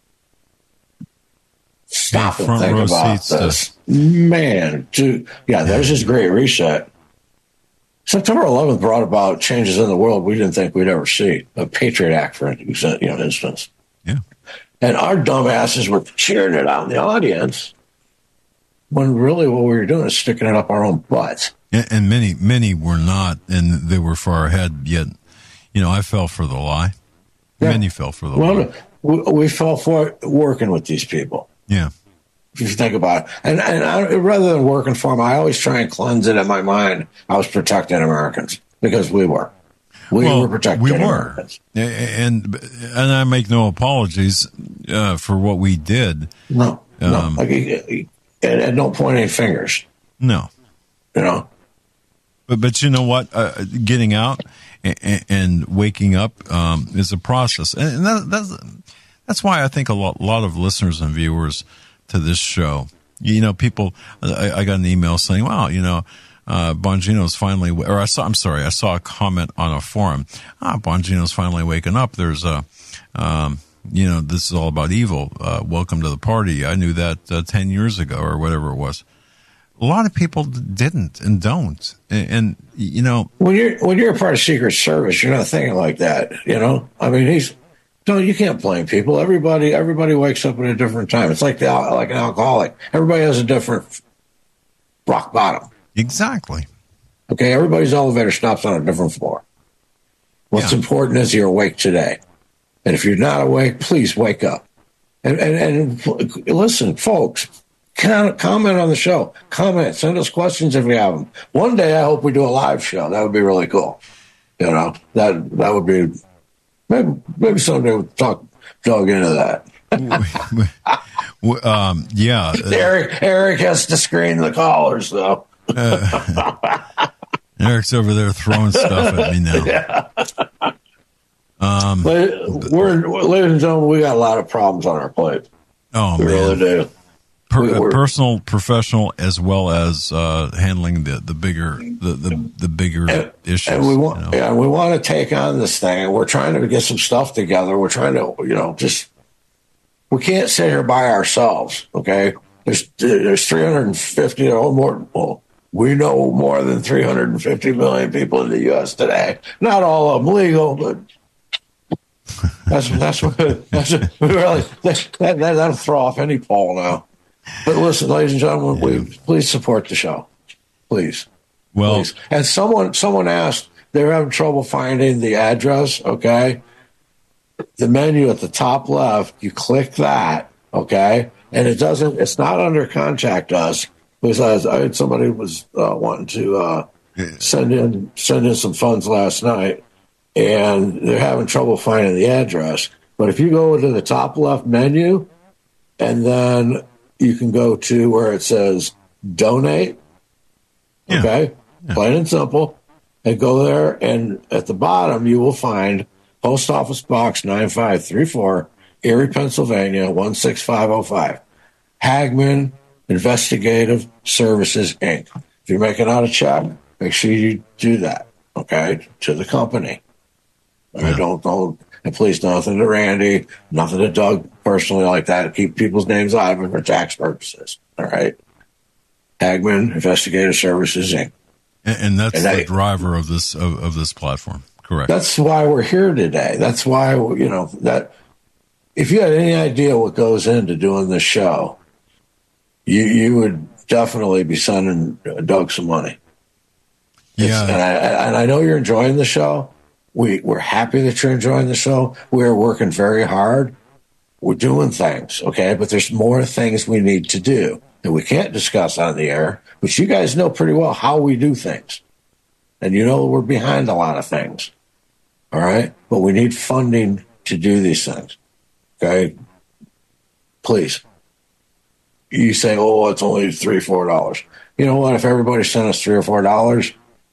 Stop yeah, and think about this. To... Man, dude, yeah, there's this great reset. September eleventh brought about changes in the world we didn't think we'd ever see. A Patriot Act, for you know, instance. Yeah. And our dumbasses were cheering it out in the audience when really what we were doing is sticking it up our own butts. And, and many, many were not, and they were far ahead. Yet, you know, I fell for the lie. Yeah. Many fell for the well, lie. We, we fell for it working with these people. Yeah. If you think about it. And, and I, rather than working for them, I always try and cleanse it in my mind. I was protecting Americans because we were. We well, were protecting we Americans. were. And, and I make no apologies uh, for what we did. No. Um, no. Like, and, and don't point any fingers. No. You know? But, but you know what? Uh, getting out and, and waking up um, is a process. And that, that's, that's why I think a lot, a lot of listeners and viewers to this show, you know, people, I, I got an email saying, wow, you know, uh, Bongino's finally, or I saw, I'm sorry, I saw a comment on a forum. Ah, Bongino's finally waking up. There's a, um, you know, this is all about evil. Uh, welcome to the party. I knew that uh, ten years ago or whatever it was. A lot of people didn't and don't. And, and, you know, when you're, when you're a part of Secret Service, you're not thinking like that, you know? I mean, he's, no, you can't blame people. Everybody, everybody wakes up at a different time. It's like the, like an alcoholic. Everybody has a different rock bottom. Exactly. Okay, everybody's elevator stops on a different floor. What's yeah. important is you're awake today. And if you're not awake, please wake up. And, and, and listen, folks, comment on the show. Comment. Send us questions if you have them. One day I hope we do a live show. That would be really cool. You know, that that would be, maybe, maybe someday we'll talk Doug into that. um, yeah. Eric, Eric has to screen the callers, though. uh, Eric's over there throwing stuff at me now. Yeah. Um, but we're, ladies and gentlemen, we got a lot of problems on our plate. Oh, we man. really do. Per, we, personal, professional, as well as uh, handling the, the bigger the, the, the bigger and, issues. And we want, you know? yeah, we want to take on this thing, and we're trying to get some stuff together. We're trying to, you know, just we can't sit here by ourselves. Okay, there's there's three hundred fifty or more. Well, we know more than three hundred fifty million people in the U S today. Not all of them legal, but. That's that's what that's what we really that, that that'll throw off any poll now. But listen, ladies and gentlemen, yeah. we, please support the show, please. Well, please. And someone someone asked they're having trouble finding the address. Okay, the menu at the top left, you click that. Okay, and it doesn't. It's not under contact us because I had somebody was uh, wanting to uh, send in send in some funds last night. And they're having trouble finding the address. But if you go to the top left menu, and then you can go to where it says donate, yeah. okay, yeah. plain and simple, and go there, and at the bottom you will find Post Office Box nine five three four, Erie, Pennsylvania, one six five oh five. Hagman Investigative Services, Incorporated. If you're making out a check, make sure you do that, okay, to the company. I yeah. don't, don't, and please, nothing to Randy, nothing to Doug personally like that. Keep people's names out of it for tax purposes. All right. Hagman Investigative Services, Incorporated. And, and that's and the I, driver of this, of, of this platform. Correct. That's why we're here today. That's why, you know, that if you had any idea what goes into doing this show, you, you would definitely be sending Doug some money. Yeah. And I, and I know you're enjoying the show. We, we're happy that you're enjoying the show. We're working very hard. We're doing things, okay? But there's more things we need to do that we can't discuss on the air, but you guys know pretty well how we do things. And you know we're behind a lot of things, all right? But we need funding to do these things, okay? Please. You say, oh, it's only three, four dollars. You know what? If everybody sent us three or four dollars,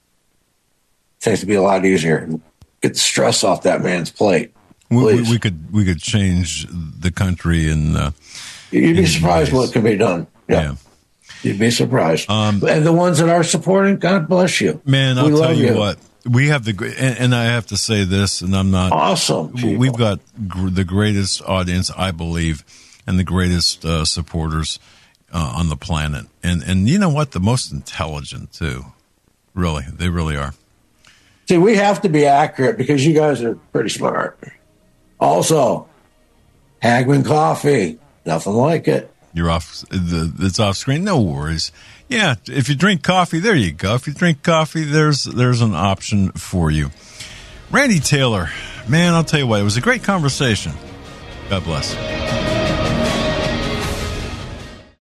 things would be a lot easier. Get the stress off that man's plate. We, we, we could we could change the country, and uh, you'd be surprised ways. What can be done. Yeah, yeah. You'd be surprised. Um, and the ones that are supporting, God bless you, man. I'll we tell you, you what, we have the and, and I have to say this, and I'm not awesome. People. We've got gr- the greatest audience, I believe, and the greatest uh, supporters uh, on the planet, and and you know what, the most intelligent too. Really, they really are. See, we have to be accurate because you guys are pretty smart. Also, Hagman Coffee, nothing like it. you're off. The, it's off screen. No worries. Yeah, if you drink coffee, there you go. If you drink coffee, there's there's an option for you. Randy Taylor, man, I'll tell you what, it was a great conversation. God bless.